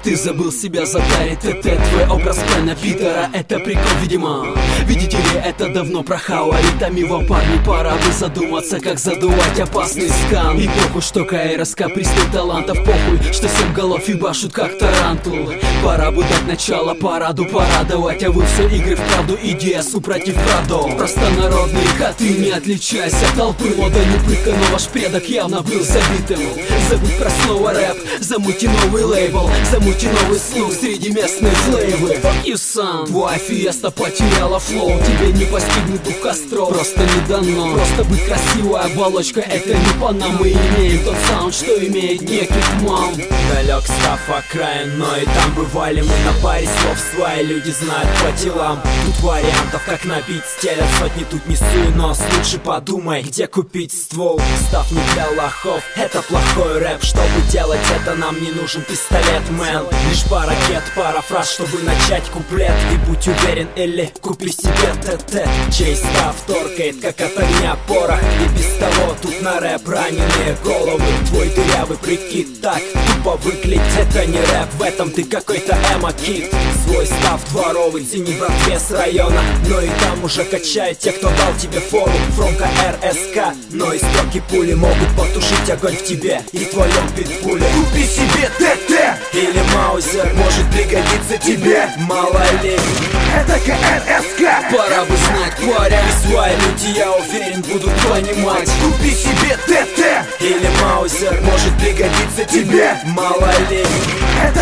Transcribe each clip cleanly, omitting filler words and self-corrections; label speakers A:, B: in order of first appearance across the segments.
A: Ты забыл себя затарить, ТТ, твой образ Пена Питера. Это прикол, видимо. Видите ли, это давно прохавали. Томиво, парни, пора бы задуматься, как задувать опасный скан. И похуй, что КРСК приступ талантов. Похуй, что 7 голов ебашут как тарантул. Пора бы дать начало параду, порадовать. А вы все игры вправду, идея супротив правду. Простонародные коты, не отличайся от толпы. Мода не пытка, но ваш предок явно был забитым. Забудь про слово рэп, замути новый лейбл, замути новый слух среди местных флейвы. Fuck you, son. Твоя фиеста потеряла флоу, тебе не постигнуть дух костров. Просто не дано, просто быть красивой оболочкой, это не по нам. Мы имеем тот саунд, что имеет неких мам.
B: Далек став окраин, но и там бывали мы на паре слов. Свои люди знают по делам. Тут вариантов, как набить, стелят сотни, тут не суй нос. Лучше подумай, где купить ствол. Став не для лохов, это плохой рэп. Чтобы делать это, нам не нужен пистолет, мэн. Лишь пара кет, пара фраз, чтобы начать куплет. И будь уверен, или купи себе ТТ. Чей став торкает, как от огня порох. И без того тут на рэп раненые головы. Твой дырявый прикид так тупо выглядит. Это не рэп, в этом ты какой-то эмо-кит. Свой став дворовый, цени братве с района. Но и там уже качают те, кто дал тебе фору. Фромка РСК, но и строки пули могут потушить огонь в тебе и твоем питбуле.
C: Купи себе ТТ
B: или Маузер, может пригодиться тебе, мало ли.
C: Это КРСК.
B: Пора бы знать, паря. И свои люди, я уверен, будут понимать.
C: Купи себе ТТ
B: или Маузер, может пригодиться тебе, мало ли.
C: Это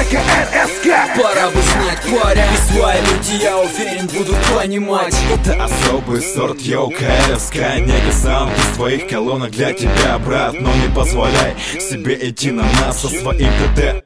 C: КРСК.
B: Пора бы знать, паря. И свои люди, я уверен, будут понимать.
D: Это особый сорт, йоу, КРСК. Нега сам из твоих колонок для тебя, брат. Но не позволяй себе идти на нас со своим ТТ.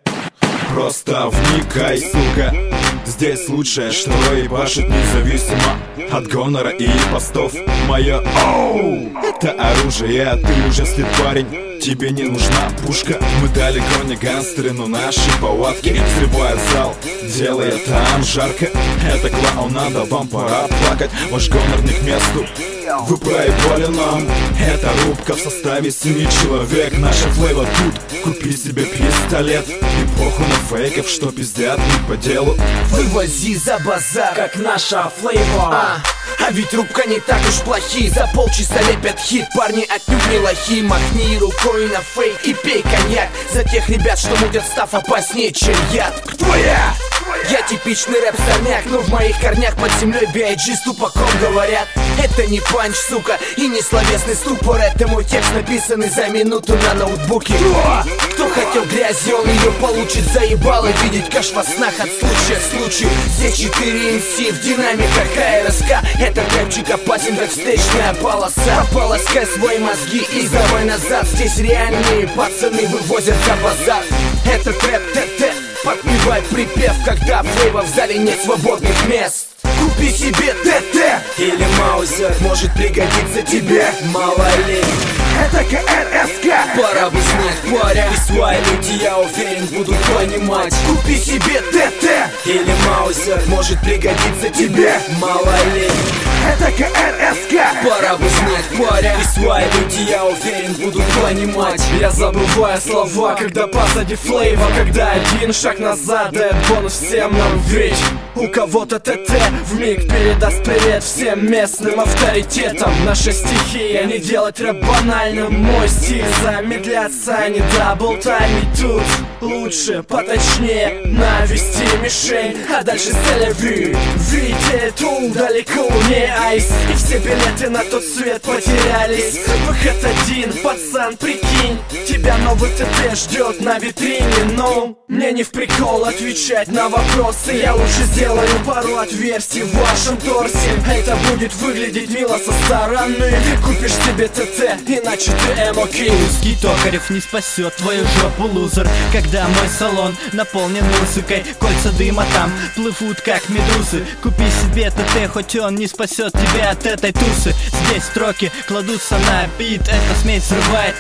D: Просто вникай, сука. Здесь лучшее, что ебашит независимо от гонора и постов. Мое оу, это оружие, а ты уже след, парень. Тебе не нужна пушка. Мы далеко не гангстеры, но наши повадки взрывают зал, делая там жарко. Это клоунада, вам пора плакать. Ваш гонор не к месту, вы проебали нам. Это рубка в составе 7 человек. Наша флейва тут, купи себе пистолет. И похуй на фейков, что пиздят не по делу.
C: Вывози за базар,
B: как наша флейва.
C: А ведь рубка не так уж плохие. За полчаса лепят хит, парни отнюдь не лохи. Махни рукой на фейк и пей коньяк. За тех ребят, что мутят став опаснее, чем яд. Кто я? Я типичный рэп-сорняк, но в моих корнях под землей B.I.G. с тупаком говорят. Это не панч, сука, и не словесный ступор. Это мой текст, написанный за минуту на ноутбуке. Кто хотел грязи, он ее получит. Заебало видеть каш во снах от случая к случаю. Здесь 4 MC в динамиках КРСК. Это рэпчик опасен, как встречная полоса. Прополоскай свои мозги и давай назад. Здесь реальные пацаны вывозят за базар. Это трэп ТТ. Подпевай припев, когда флейва в зале нет свободных мест. Купи себе ТТ
B: или Маузер, может пригодиться тебе, мало ли.
C: Это КРСК.
B: Пора бы знать, паря. И свои люди, я уверен, будут понимать.
C: Купи себе ТТ
B: или Маузер, может пригодиться тебе, мало ли.
C: Это КРСК.
B: Пора бы знать, паря. И свои люди, я уверен, будут понимать.
E: Я забываю слова, когда позади флейва. Когда один шаг назад дает бонус всем нам. Ведь у кого-то ТТ вмиг передаст привет всем местным авторитетам. Наша стихия не делать рэп банальным. Мой стиль замедляться, а не даблтаймить. Тут лучше, поточнее навести мишень, а дальше целеви. Видите, тут далеко не айс, и все билеты на тот свет потерялись. Выход один, пацан, прикинь, тебя новый ТТ ждет на витрине. Но мне не в прикол отвечать на вопросы. Я лучше сделаю пару отверстий в вашем торсе. Это будет выглядеть мило со стороны. Ты купишь себе ТТ, иначе ты эмо-кин.
A: Русский Токарев не спасет твою жопу, лузер. Когда мой салон наполнен музыкой, кольца дыма там плывут как медузы. Купи себе ТТ, хоть он не спасет тебя от этой тусы. Здесь строки кладутся на бит, эта смесь взрывает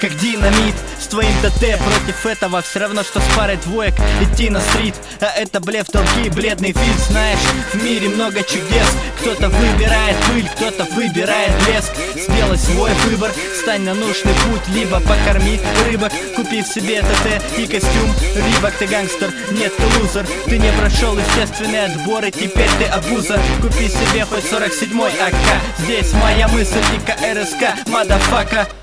F: как динамит. С твоим ТТ против этого все равно, что с парой двоек идти на стрит. А это блеф, толки, бледный вид. Знаешь, в мире много чудес. Кто-то выбирает пыль, кто-то выбирает блеск. Сделай свой выбор, стань на нужный путь. Либо покорми рыбок, купи себе ТТ и костюм Рибок. Ты гангстер, нет, ты лузер. Ты не прошел естественный отбор, и теперь ты абузер. Купи себе хоть 47-й АК. Здесь моя мысль и КРСК, мадафака.